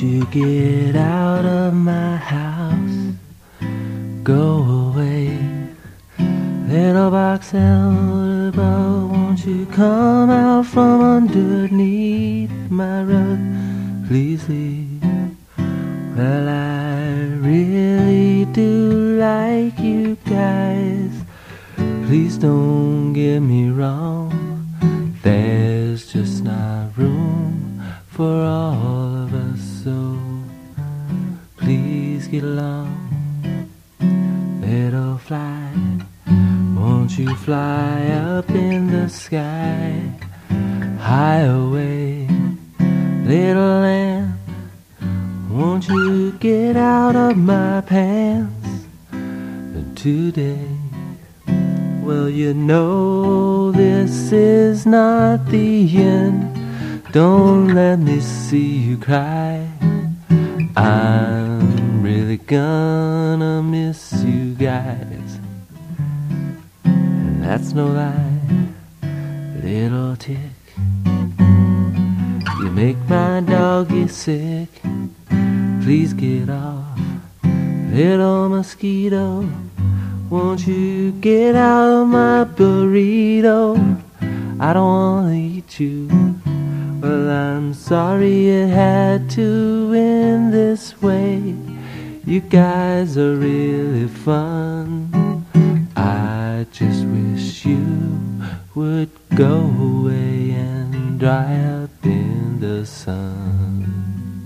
Won't you get out of my house? Go away. Little box elbow, won't you come out from underneath my rug? Please leave. Well, I really do like you guys. Please don't get me wrong. There's just not room for all of us, so please get along. Little fly, won't you fly up in the sky? High away, little lamb, won't you get out of my pants today? Well, you know this is not the end. Don't let me see you cry. I'm really gonna miss you guys. And that's no lie, little tick. You make my doggy sick. Please get off, little mosquito. Won't you get out of my burrito? I don't wanna eat you. Well, I'm sorry it had to end this way. You guys are really fun. I just wish you would go away and dry up in the sun.